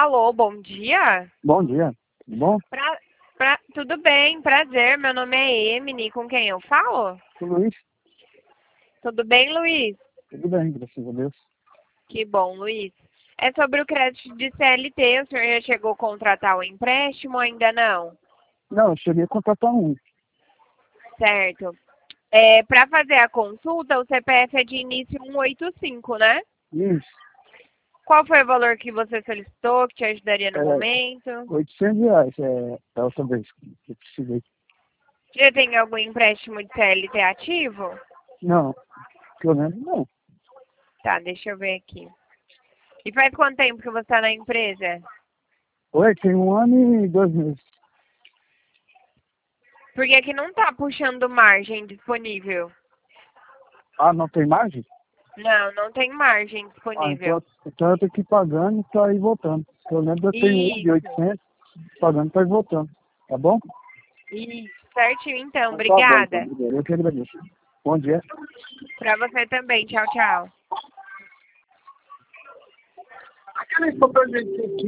Alô, bom dia. Bom dia, tudo bom? Tudo bem, prazer. Meu nome é Emily, com quem eu falo? Tudo isso? Tudo bem, Luiz? Tudo bem, graças a Deus. Que bom, Luiz. É sobre o crédito de CLT. O senhor já chegou a contratar o empréstimo ou ainda não? Não, eu cheguei a contratar um. Certo. Para fazer a consulta, o CPF é de início 185, né? Isso, Qual foi o valor que você solicitou, que te ajudaria no é momento? R$ 800, é outra vez que eu precisei. Já tem algum empréstimo de CLT ativo? Não, que eu lembro, não. Tá, deixa eu ver aqui. E faz quanto tempo que você está na empresa? Oi, tem 1 ano e 2 meses. Porque aqui não tá puxando margem disponível. Ah, não tem margem? Não, não tem margem Ah, disponível. então eu tenho que ir pagando pra ir voltando. Eu lembro que eu tenho um de Isso, 800, pagando pra ir voltando. Tá bom? isso. Certinho então, Então tá bom, então. obrigada. Obrigado. Eu que agradeço. Bom dia. Pra você também. Tchau, tchau. Aquele papel de